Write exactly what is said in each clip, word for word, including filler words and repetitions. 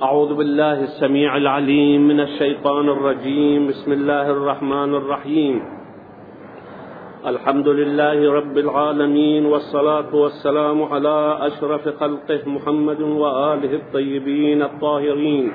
أعوذ بالله السميع العليم من الشيطان الرجيم. بسم الله الرحمن الرحيم. الحمد لله رب العالمين، والصلاة والسلام على أشرف خلقه محمد وآله الطيبين الطاهرين،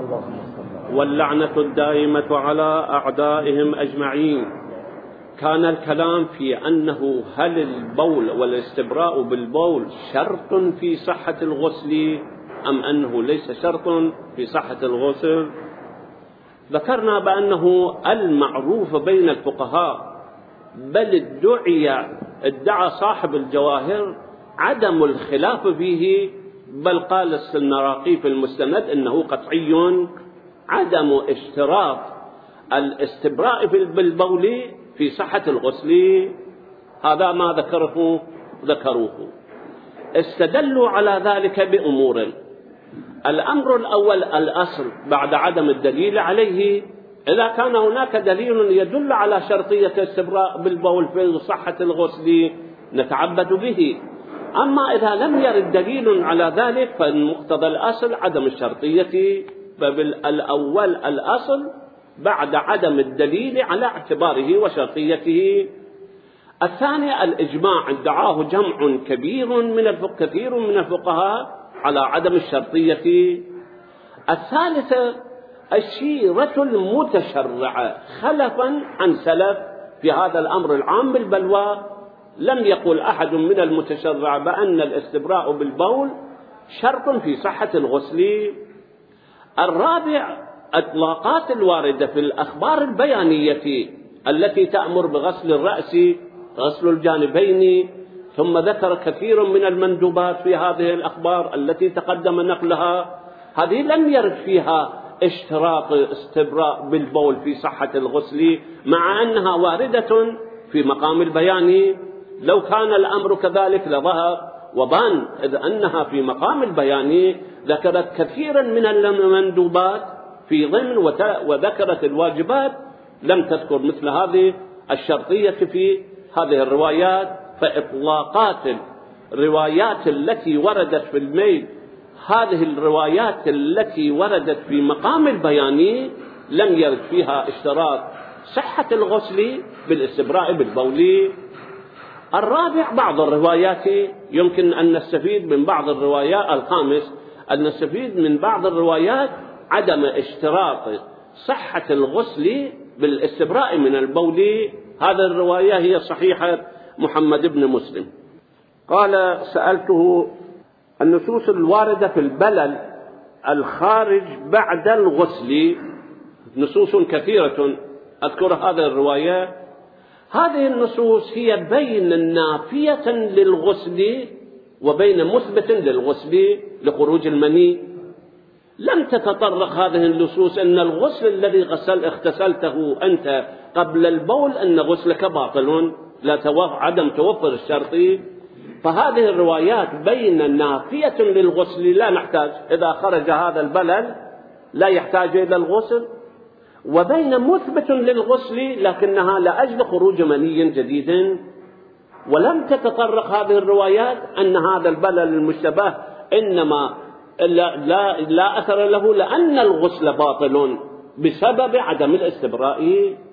واللعنة الدائمة على أعدائهم أجمعين. كان الكلام في أنه هل البول والاستبراء بالبول شرط في صحة الغسل أم أنه ليس شرط في صحة الغسل. ذكرنا بأنه المعروف بين الفقهاء، بل ادعي ادعى صاحب الجواهر عدم الخلاف فيه، بل قال السنراقي في المستند إنه قطعي عدم اشتراط الاستبراء بالبول في صحة الغسل. هذا ما ذكره ذكروه. استدلوا على ذلك بأمور. الأمر الأول الأصل بعد عدم الدليل عليه، إذا كان هناك دليل يدل على شرطية الاستبراء بالبول في صحة الغسل نتعبد به. أما إذا لم يرد دليل على ذلك فالمقتضى الأصل عدم الشرطية، فبالأول الأصل بعد عدم الدليل على اعتباره وشرطيته. الثاني الإجماع، ادعاه جمع كبير من كثير من الفقهاء على عدم الشرطية. الثالثة الشيرة المتشرعة خلفا عن سلف في هذا الأمر العام بالبلوى. لم يقل أحد من المتشرع بأن الاستبراء بالبول شرط في صحة الغسل. الرابع إطلاقات الواردة في الأخبار البيانية التي تأمر بغسل الرأس، غسل الجانبين، ثم ذكر كثير من المندوبات في هذه الأخبار التي تقدم نقلها. هذه لم يرد فيها اشتراط استبراء بالبول في صحة الغسل، مع أنها واردة في مقام البيان. لو كان الأمر كذلك لظهر وبان، إذ أنها في مقام البيان ذكرت كثيرا من المندوبات في ضمن وذكرت الواجبات، لم تذكر مثل هذه الشرطية في هذه الروايات. فإطلاقات الروايات التي وردت في الميل، هذه الروايات التي وردت في مقام البيان لم يرد فيها اشتراط صحة الغسل بالاستبراء بالبول. الرابع بعض الروايات يمكن أن نستفيد من بعض الروايات. الخامس أن نستفيد من بعض الروايات عدم اشتراط صحة الغسل بالاستبراء من البول. هذه الرواية هي صحيحة محمد بن مسلم. قال سألته النصوص الواردة في البلل الخارج بعد الغسل، نصوص كثيرة أذكر هذه الرواية. هذه النصوص هي بين نافية للغسل وبين مثبت للغسل لخروج المني. لم تتطرق هذه النصوص أن الغسل الذي غسل اغتسلته أنت قبل البول أن غسلك باطل، لا توف عدم توفر الشرط. فهذه الروايات بين نافية للغسل، لا نحتاج إذا خرج هذا البلل لا يحتاج إلى الغسل، وبين مثبت للغسل لكنها لأجل خروج مني جديد. ولم تتطرق هذه الروايات أن هذا البلل المشتبه إنما لا, لا, لا أثر له لأن الغسل باطل بسبب عدم الاستبراء.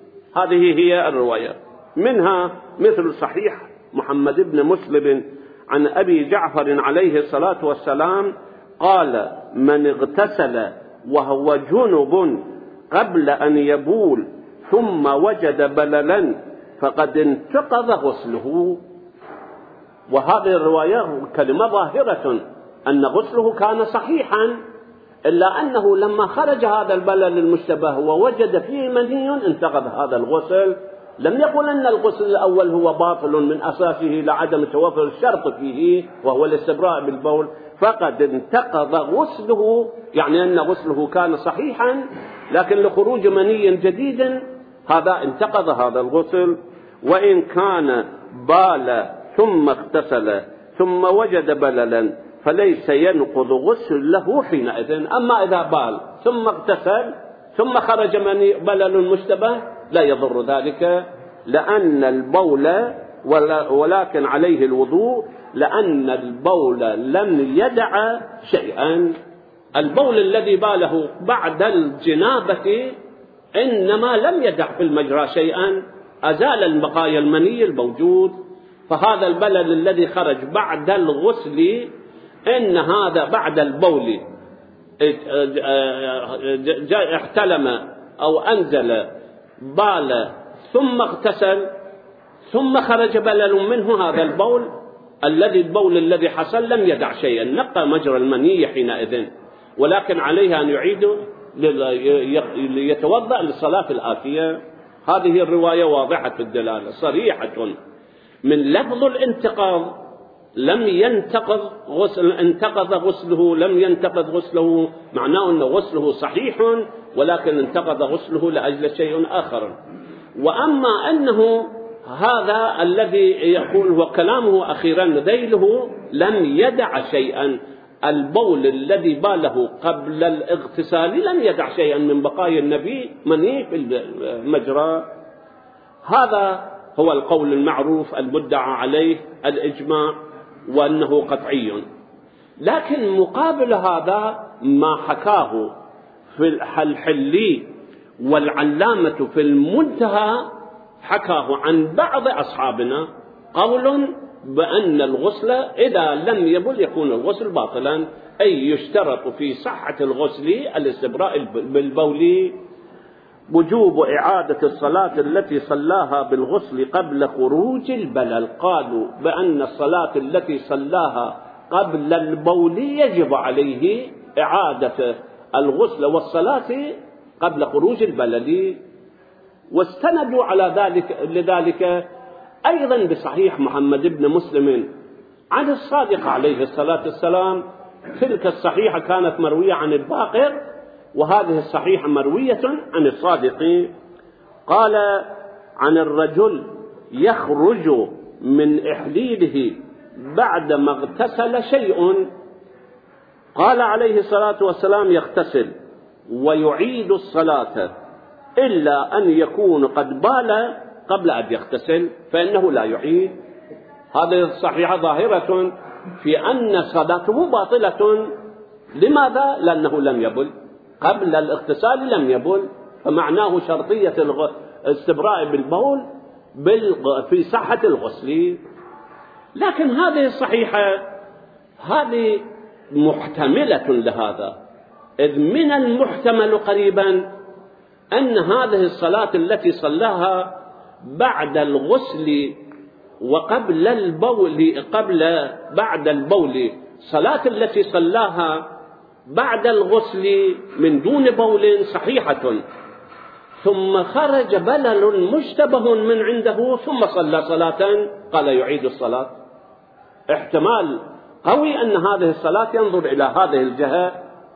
هذه هي الرواية. منها مثل صحيح محمد بن مسلم عن أبي جعفر عليه الصلاة والسلام قال: من اغتسل وهو جنب قبل أن يبول ثم وجد بللا فقد انتقض غسله. وهذه الرواية كلمة ظاهرة أن غسله كان صحيحا، إلا أنه لما خرج هذا البلل المشتبه ووجد فيه مني انتقض هذا الغسل. لم يقل أن الغسل الأول هو باطل من أساسه لعدم توفر الشرط فيه وهو الاستبراء بالبول، فقد انتقض غسله، يعني أن غسله كان صحيحا لكن لخروج مني جديد هذا انتقض هذا الغسل. وإن كان بال ثم اغتسل ثم وجد بللا فليس ينقض غسل له حينئذ. أما إذا بال ثم اغتسل ثم خرج مني بلل مشتبه لا يضر ذلك، لأن البول ولكن عليه الوضوء، لأن البول لم يدع شيئا. البول الذي باله بعد الجنابة إنما لم يدع في المجرى شيئا، أزال البقايا المني الموجود، فهذا البلل الذي خرج بعد الغسل إن هذا بعد البول احتلم أو أنزل بال ثم اغتسل ثم خرج بلل منه، هذا البول الذي البول الذي حصل لم يدع شيئا، نقى مجرى المني حينئذ، ولكن عليه أن يعيد ليتوضأ للصلاة الآتية. هذه الرواية واضحة الدلالة صريحة من لفظ الانتقاض، لم ينتقض غسل، انتقض غسله لم ينتقض غسله، معناه أن غسله صحيح ولكن انتقض غسله لأجل شيء آخر. وأما أنه هذا الذي يقول وكلامه أخيرا ذيله لم يدع شيئا، البول الذي باله قبل الاغتسال لم يدع شيئا من بقايا النبي مني في المجرى. هذا هو القول المعروف المدعى عليه الإجماع وأنه قطعي. لكن مقابل هذا ما حكاه في الحلي والعلامة في المنتهى، حكاه عن بعض أصحابنا قول بأن الغسل إذا لم يبل يكون الغسل باطلا، أي يشترط في صحة الغسل الاستبراء بالبول، وجوب إعادة الصلاة التي صلاها بالغسل قبل خروج البلل. قالوا بأن الصلاة التي صلاها قبل البول يجب عليه إعادة الغسل والصلاة قبل خروج البلل، واستندوا على ذلك لذلك أيضا بصحيح محمد بن مسلم عن الصادق عليه الصلاة والسلام. تلك الصحيحة كانت مروية عن الباقر، وهذه الصحيحة مروية عن الصادق. قال عن الرجل يخرج من إحليله بعدما اغتسل شيء، قال عليه الصلاة والسلام يغتسل ويعيد الصلاة إلا أن يكون قد بال قبل أن يغتسل فإنه لا يعيد. هذه الصحيحة ظاهرة في أن صلاته باطلة. لماذا؟ لأنه لم يبل قبل الاغتسال، لم يبل، فمعناه شرطية الاستبراء بالبول في صحة الغسل. لكن هذه الصحيحة هذه محتملة لهذا، إذ من المحتمل قريبا أن هذه الصلاة التي صلاها بعد الغسل وقبل البول قبل بعد البول، صلاة التي صلاها بعد الغسل من دون بول صحيحة، ثم خرج بلل مشتبه من عنده ثم صلى صلاة، قال يعيد الصلاة. احتمال قوي أن هذه الصلاة ينظر إلى هذه الجهة.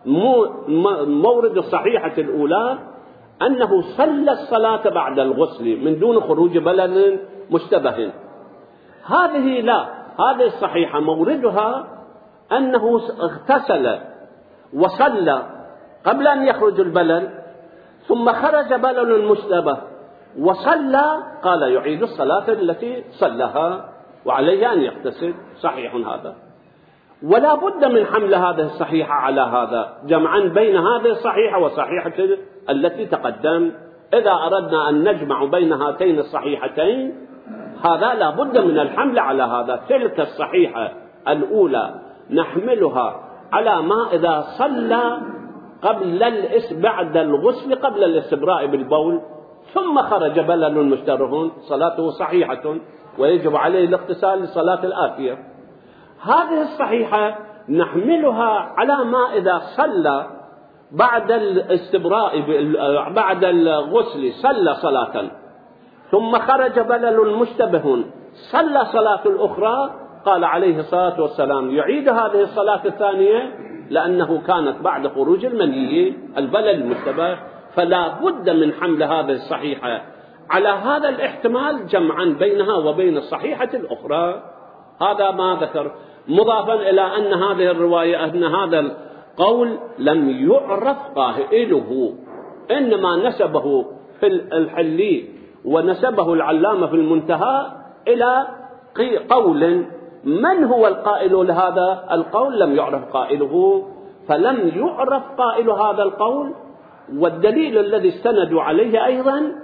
مورد الصحيحة الأولى أنه صلى الصلاة بعد الغسل من دون خروج بلل مشتبه. هذه لا، هذه الصحيحة موردها أنه اغتسل وصلى قبل أن يخرج البلل، ثم خرج بلل مشتبه وصلى، قال يعيد الصلاة التي صلىها وعليه أن يغتسل. صحيح هذا، ولا بد من حمل هذه الصحيحة على هذا، جمعا بين هذه الصحيحة والصحيحة التي تقدم. إذا أردنا أن نجمع بين هاتين الصحيحتين هذا لا بد من الحمل على هذا. تلك الصحيحة الأولى نحملها على ما إذا صلى قبل الاس بعد الغسل قبل الاستبراء بالبول ثم خرج بلل مشتبه، صلاته صحيحة ويجب عليه الاغتسال للصلاة الآتية. هذه الصحيحة نحملها على ما إذا صلى بعد الاستبراء بعد الغسل صلى صلاة ثم خرج بلل مشتبه صلى صلاة الأخرى، قال عليه الصلاة والسلام يعيد هذه الصلاة الثانية لأنه كانت بعد خروج المني البلل المشتبه. فلا بد من حمل هذه الصحيحة على هذا الاحتمال جمعا بينها وبين الصحيحة الأخرى. هذا ما ذكر، مضافا إلى أن هذه الرواية أن هذا القول لم يعرف قائله، إنما نسبه في الحلي ونسبه العلامة في المنتهى إلى قول من هو القائل لهذا القول لم يعرف قائله. فلم يعرف قائل هذا القول، والدليل الذي استندوا عليه أيضا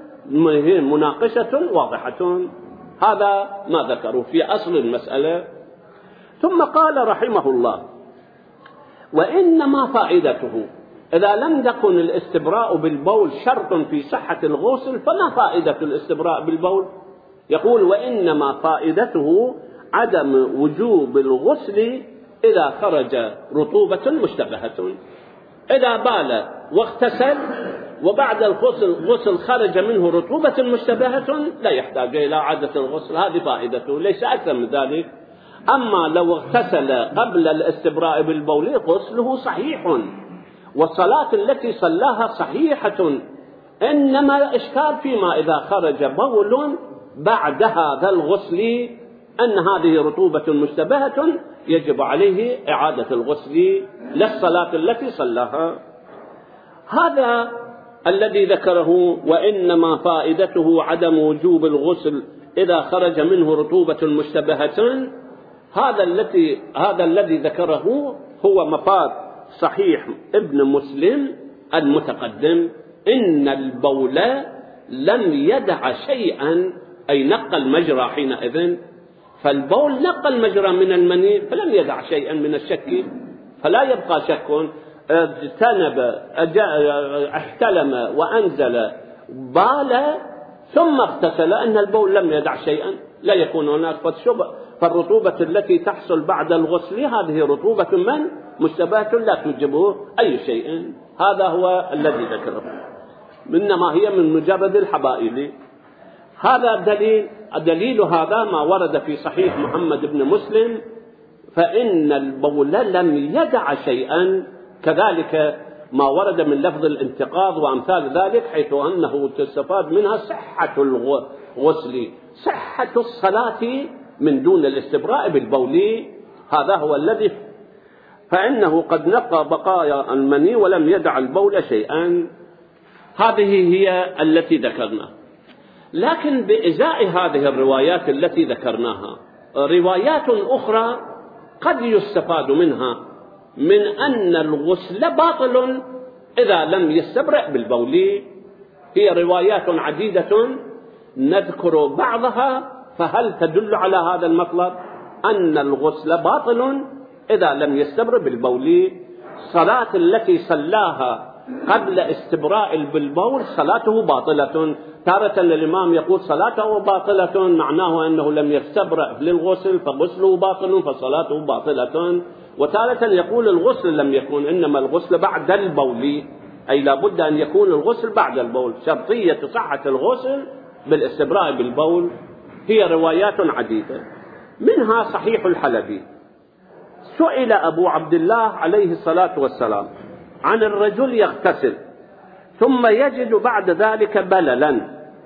مناقشة واضحة. هذا ما ذكروا في أصل المسألة. ثم قال رحمه الله: وإنما فائدته، إذا لم يكن الاستبراء بالبول شرط في صحة الغسل فما فائدة الاستبراء بالبول؟ يقول: وإنما فائدته عدم وجوب الغسل إذا خرج رطوبة مشتبهة. إذا بال واغتسل وبعد الغسل غسل خرج منه رطوبة مشتبهة لا يحتاج إلى إعادة الغسل، هذه فائدته، ليس أكثر من ذلك. أما لو اغتسل قبل الاستبراء بالبول غسله صحيح، والصلاة التي صلاها صحيحة، إنما الإشكال فيما إذا خرج بول بعد هذا الغسل أن هذه رطوبة مشتبهة يجب عليه إعادة الغسل للصلاة التي صلاها. هذا الذي ذكره: وإنما فائدته عدم وجوب الغسل إذا خرج منه رطوبة مشتبهة، هذا الذي هذا الذي ذكره هو مفاد صحيح ابن مسلم المتقدم: إن البول لم يدع شيئا، أي نقل مجرى حينئذ، فالبول نقل مجرى من المني فلم يدع شيئا من الشك، فلا يبقى شك. اجتنب احتلم وأنزل بال ثم اغتسل، أن البول لم يدع شيئا، لا يكون هناك فالشبه. فالرطوبة التي تحصل بعد الغسل هذه رطوبة من مشتبهة لا توجبه أي شيء. هذا هو الذي ذكره، إنما هي من مجرد الحبائل. هذا دليل دليل هذا ما ورد في صحيح محمد بن مسلم: فإن البول لم يدع شيئا. كذلك ما ورد من لفظ الانتقاض وأمثال ذلك، حيث أنه تستفاد منها صحة الغسل، صحة الصلاة من دون الاستبراء بالبول. هذا هو الذي، فإنه قد نقى بقايا المني ولم يدع البول شيئا. هذه هي التي ذكرناها. لكن بإزاء هذه الروايات التي ذكرناها روايات أخرى قد يستفاد منها من أن الغسل باطل إذا لم يستبرأ بالبول. هي روايات عديدة نذكر بعضها، فهل تدل على هذا المطلب أن الغسل باطل إذا لم يستبرأ بالبول؟ صلاة التي صلاها قبل استبراء بالبول صلاته باطلة. تارة الإمام يقول صلاته باطلة، معناه أنه لم يستبرأ للغسل فغسله باطل فصلاته باطلة. وتارة يقول الغسل لم يكن، إنما الغسل بعد البول، أي لا بد أن يكون الغسل بعد البول، شرطية صحة الغسل بالاستبراء بالبول. هي روايات عديدة، منها صحيح الحلبي. سئل أبو عبد الله عليه الصلاة والسلام عن الرجل يغتسل ثم يجد بعد ذلك بللا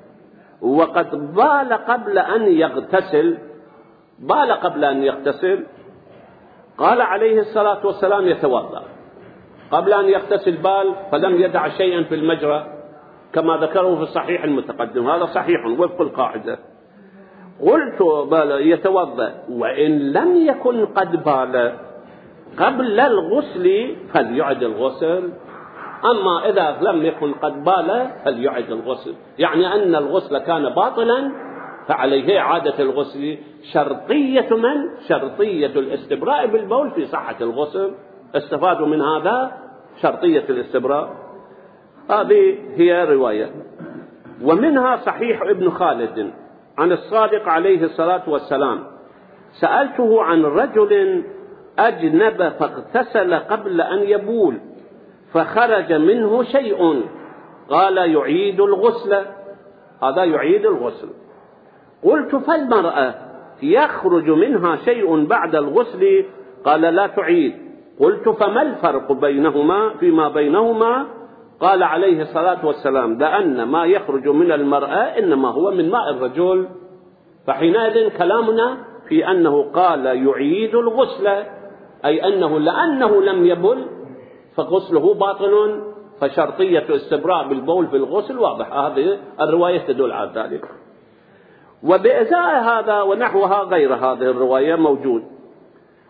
وقد بال قبل أن يغتسل بال قبل أن يغتسل قال عليه الصلاة والسلام: يتوضأ. قبل أن يغتسل بال فلم يدع شيئا في المجرى كما ذكره في الصحيح المتقدم، هذا صحيح وفق القاعدة. قلت: بال يتوضأ، وإن لم يكن قد بال قبل الغسل فليعد الغسل، أما إذا لم يكن قد بال فليعد الغسل، يعني أن الغسل كان باطلا فعليه إعادة الغسل. شرطية من؟ شرطية الاستبراء بالبول في صحة الغسل. استفادوا من هذا شرطية الاستبراء. هذه هي رواية. ومنها صحيح ابن خالد عن الصادق عليه الصلاة والسلام: سألته عن رجل أجنب فاغتسل قبل أن يبول فخرج منه شيء، قال: يعيد الغسل. هذا يعيد الغسل. قلت: فالمرأة يخرج منها شيء بعد الغسل؟ قال: لا تعيد. قلت: فما الفرق بينهما فيما بينهما؟ قال عليه الصلاة والسلام: لأن ما يخرج من المرأة إنما هو من ماء الرجل. فحينئذ كلامنا في أنه قال يعيد الغسل، أي أنه لأنه لم يبل فغسله باطل، فشرطية الاستبراء بالبول في الغسل واضحة. هذه الرواية تدل على ذلك. وبإزاء هذا ونحوها غير هذه الرواية موجود.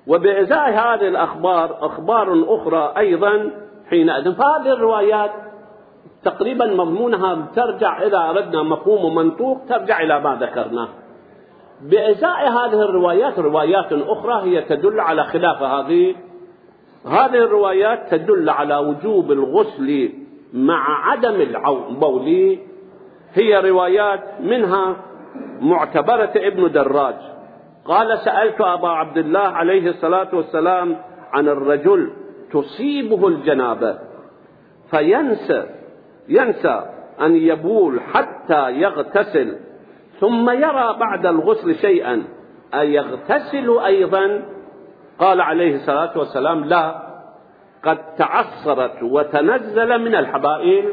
وبإزاء هذه الأخبار أخبار أخرى أيضا حينئذ. فهذه الروايات تقريبا مضمونها ترجع، إذا أردنا مفهوم ومنطوق، ترجع إلى ما ذكرنا. بإزاء هذه الروايات روايات أخرى هي تدل على خلاف هذه. هذه الروايات تدل على وجوب الغسل مع عدم البول. هي روايات منها معتبرة ابن دراج قال: سألت أبا عبد الله عليه الصلاة والسلام عن الرجل تصيبه الجنابة فينسى ينسى أن يبول حتى يغتسل ثم يرى بعد الغسل شيئا أيغتسل أيضا؟ قال عليه الصلاة والسلام: لا، قد تعصرت وتنزل من الحبائل.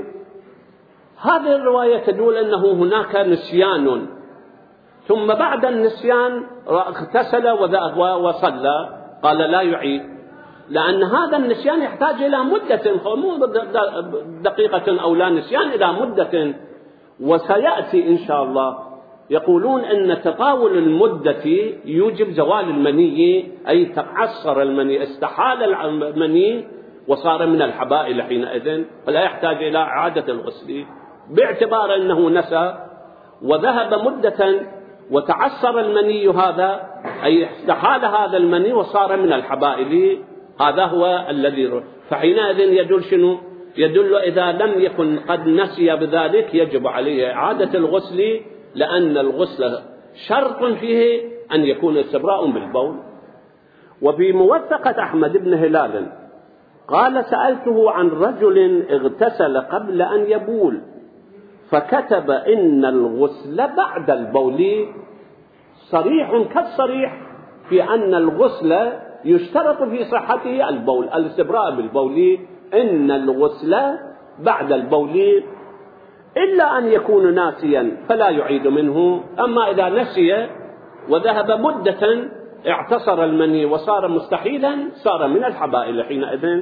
هذه الرواية تدل أنه هناك نسيان، ثم بعد النسيان اغتسل وصلى. قال: لا يعيد، لأن هذا النسيان يحتاج إلى مدة، مو دقيقة أو لا، نسيان إلى مدة. وسيأتي إن شاء الله يقولون أن تطاول المدة يوجب زوال المني، أي تعصر المني، استحال المني وصار من الحبائل حينئذ، فلا يحتاج إلى إعادة الغسل، باعتبار أنه نسى وذهب مدة وتعصر المني هذا، أي استحال هذا المني وصار من الحبائل. هذا هو الذي، فحينئذ يدل شنو؟ يدل إذا لم يكن قد نسي بذلك يجب عليه إعادة الغسل، لأن الغسل شرط فيه أن يكون استبراء بالبول. وفي موثقة أحمد بن هلال قال: سألته عن رجل اغتسل قبل أن يبول فكتب إن الغسل بعد البول. صريح كالصريح في أن الغسل يشترط في صحته البول، الاستبراء بالبول، إن الغسل بعد البول، إلا أن يكون ناسيا فلا يعيد منه. أما إذا نسي وذهب مدة اعتصر المني وصار مستحيلا صار من الحبائل حينئذ.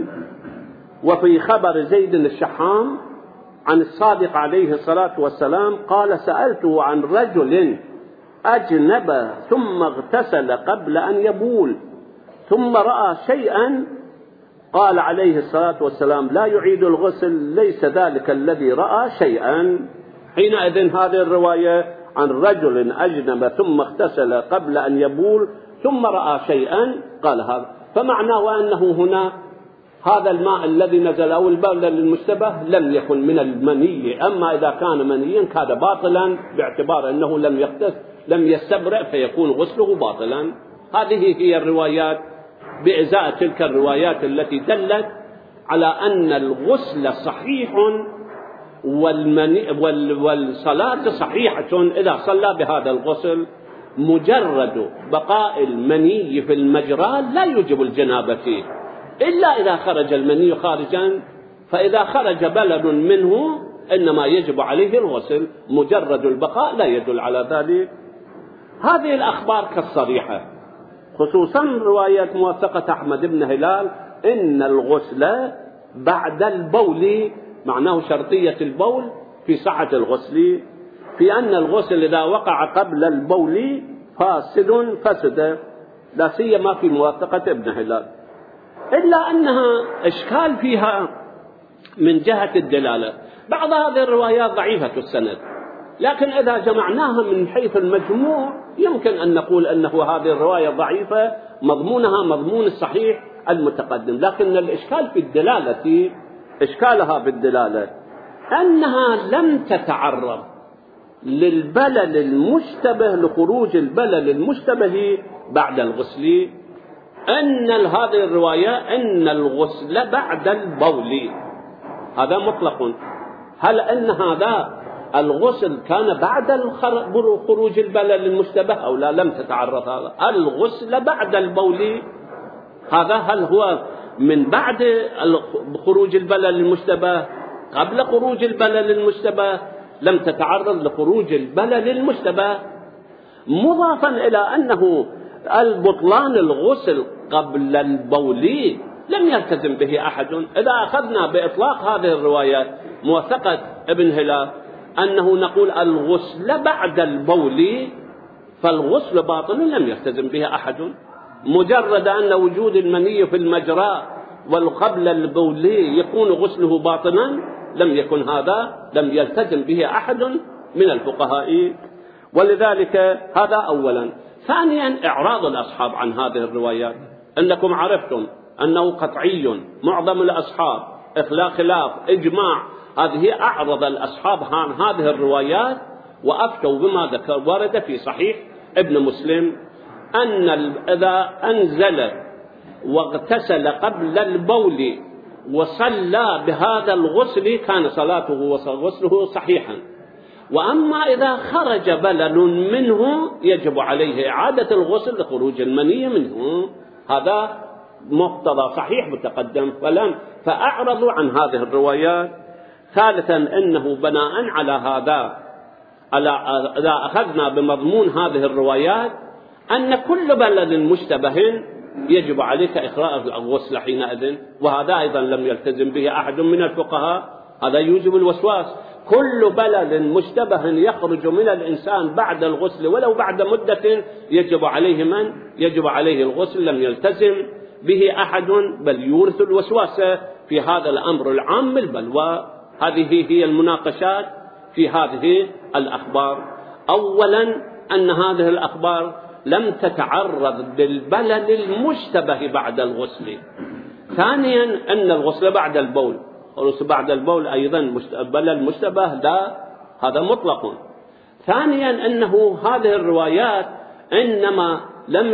وفي خبر زيد الشحام عن الصادق عليه الصلاة والسلام قال: سألته عن رجل أجنب ثم اغتسل قبل أن يبول ثم رأى شيئا، قال عليه الصلاة والسلام: لا يعيد الغسل، ليس ذلك الذي رأى شيئا. حينئذ هذه الرواية عن رجل أجنب ثم اغتسل قبل أن يبول ثم رأى شيئا قال هذا، فمعناه أنه هنا هذا الماء الذي نزل أو البول المشتبه لم يكن من المني. أما إذا كان منيا كان باطلا، باعتبار أنه لم يغتسل لم يستبرئ فيكون غسله باطلا. هذه هي الروايات بإزاء تلك الروايات التي دلت على أن الغسل صحيح والمني والصلاة صحيحة إذا صلى بهذا الغسل. مجرد بقاء المني في المجرى لا يوجب الجنابة فيه، إلا إذا خرج المني خارجا، فإذا خرج بلد منه إنما يجب عليه الغسل، مجرد البقاء لا يدل على ذلك. هذه الأخبار كالصريحة، خصوصا رواية موثقة أحمد بن هلال إن الغسل بعد البول، معناه شرطية البول في صحة الغسل، في أن الغسل إذا وقع قبل البول فاسد فسد، لا سيما في موثقة ابن هلال، إلا أنها إشكال فيها من جهة الدلالة. بعض هذه الروايات ضعيفة السند، لكن إذا جمعناها من حيث المجموع يمكن أن نقول أنه هذه الرواية ضعيفة مضمونها مضمون الصحيح المتقدم. لكن الإشكال في الدلالة، إشكالها بالدلالة أنها لم تتعرض للبلل المشتبه، لخروج البلل المشتبه بعد الغسل. أن هذه الرواية أن الغسل بعد البول هذا مطلق. هل أن هذا الغسل كان بعد خروج البلل المشتبه أو لا؟ لم تتعرض هذا. الغسل بعد البول هذا هل هو من بعد خروج البلل المشتبه قبل خروج البلل المشتبه؟ لم تتعرض لخروج البلل المشتبه، مضافا إلى أنه البطلان الغسل قبل البول لم يلتزم به أحد. إذا أخذنا بإطلاق هذه الروايات موثقة ابن هلال أنه نقول الغسل بعد البول، فالغسل باطل لم يلتزم به أحد. مجرد أن وجود المني في المجرى والقبل البولي يكون غسله باطلا لم يكن هذا، لم يلتزم به أحد من الفقهاء. ولذلك هذا أولا. ثانيا إعراض الأصحاب عن هذه الروايات. أنكم عرفتم أنه قطعي معظم الأصحاب إخلاق خلاف إجماع هذه أعرض الأصحاب عن هذه الروايات وأفتوا بما ذكر ورد في صحيح ابن مسلم أن إذا أنزل واغتسل قبل البول وصلى بهذا الغسل كان صلاته وغسله صحيحا، وأما إذا خرج بلل منه يجب عليه إعادة الغسل لخروج المني منه. هذا مقتضى صحيح متقدم فلم فأعرضوا عن هذه الروايات. ثالثا أنه بناء على هذا إذا أخذنا بمضمون هذه الروايات أن كل بلل مشتبه يجب عليك إخراج الغسل حينئذ، وهذا أيضا لم يلتزم به أحد من الفقهاء. هذا يوجب الوسواس. كل بلل مشتبه يخرج من الإنسان بعد الغسل ولو بعد مدة يجب عليه من يجب عليه الغسل، لم يلتزم به أحد بل يورث الوسواس في هذا الأمر العام البلوى. هذه هي المناقشات في هذه الأخبار. أولا أن هذه الأخبار لم تتعرض للبلل المشتبه بعد الغسل. ثانيا أن الغسل بعد البول، الغسل بعد البول أيضا بلل مشتبه لا، هذا مطلق. ثانيا أنه هذه الروايات إنما لم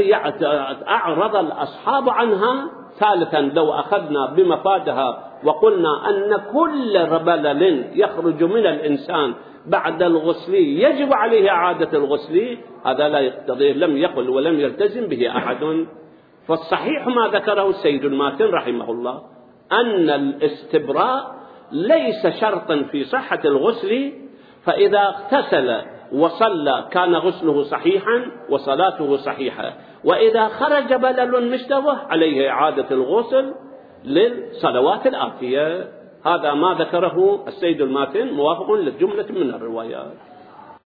يعرض الأصحاب عنها. ثالثا لو أخذنا بمفادها وقلنا أن كل بلل يخرج من الإنسان بعد الغسل يجب عليه إعادة الغسل، هذا لا يقتضي، لم يقل ولم يلتزم به أحد. فالصحيح ما ذكره السيد الماتن رحمه الله أن الاستبراء ليس شرطا في صحة الغسل، فإذا اغتسل وصلى كان غسله صحيحا وصلاته صحيحة، وإذا خرج بلل مشتبه عليه إعادة الغسل للصلوات الآتية. هذا ما ذكره السيد الماتن موافق لجملة من الروايات.